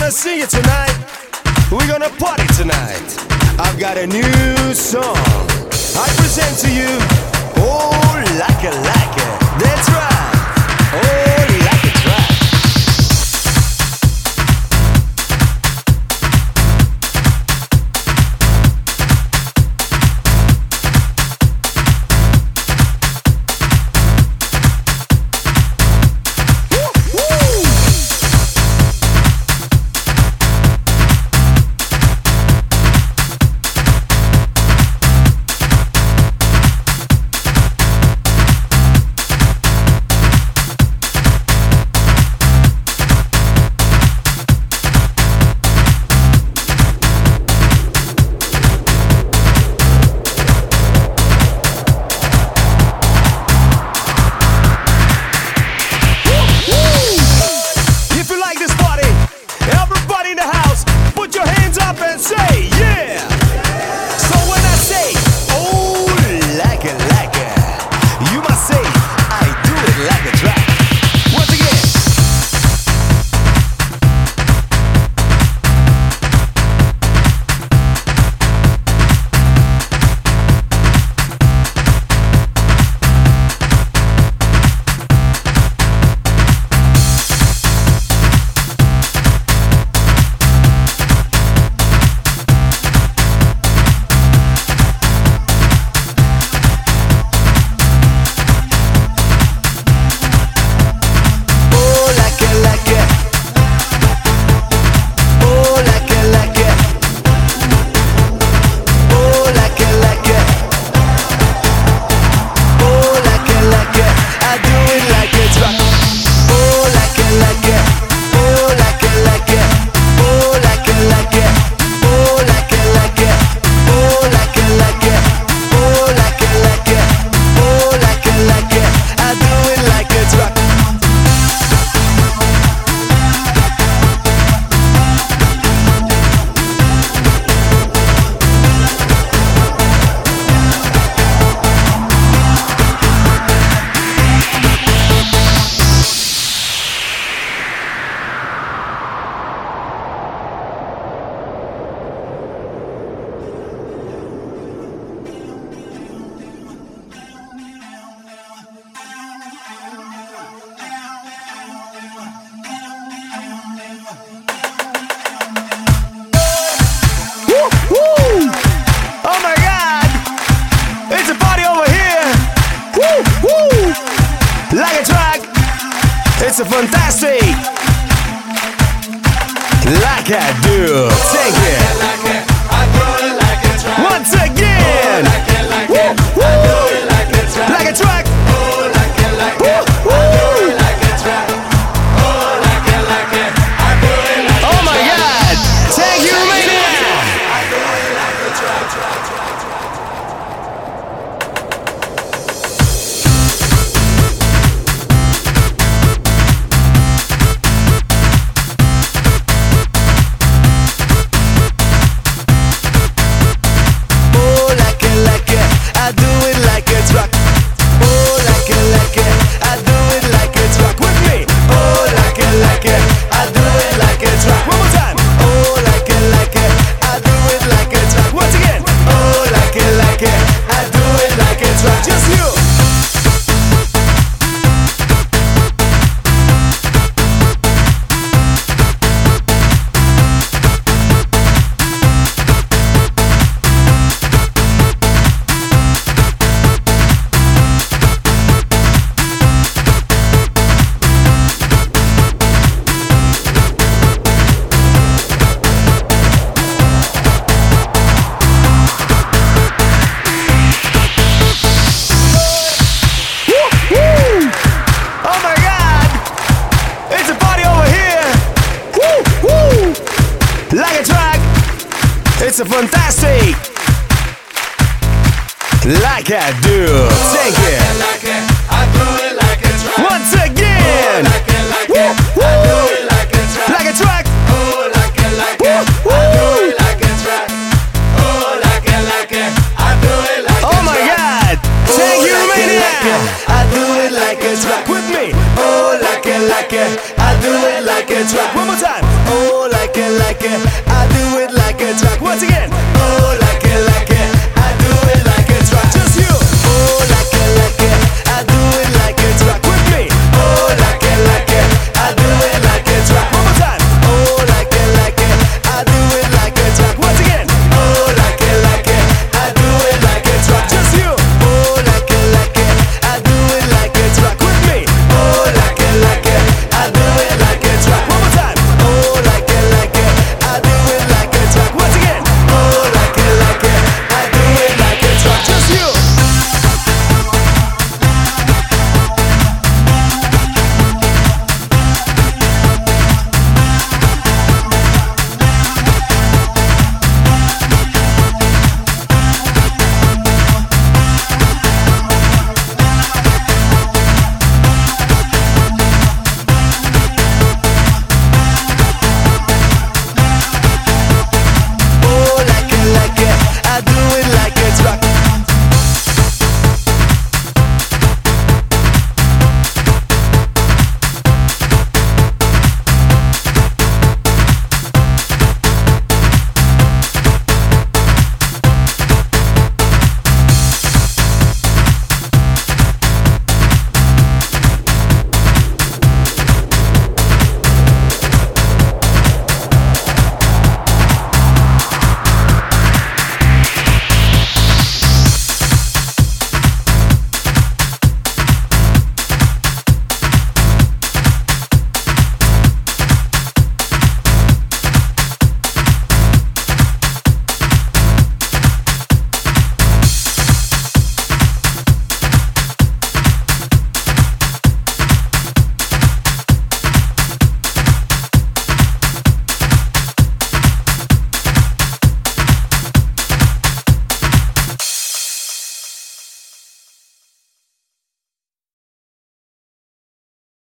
gonna sing it tonight. We're gonna party tonight. I've got a new song I present to you. Oh, like it, that's right. Oh, like it, right. It's a fantastic, like I do. Take it. I do it like a track. Once again. I do it like a track. Like a track. Oh, like it, I do it like a track. Oh, like it, I do it like a track. Oh my God! Thank you, Romania. I do it like a track. It's a fantastic, like I do. Take it. I do it like a track. Once again. Oh, like it. I do it like a track. Like a track. Oh, like it. I do it like a track. Oh, like it. I do it like a track. Oh my God! Thank you, Romania. I do it like a track. With me. Oh, like it. I do it like a track. One more time. oh, like it,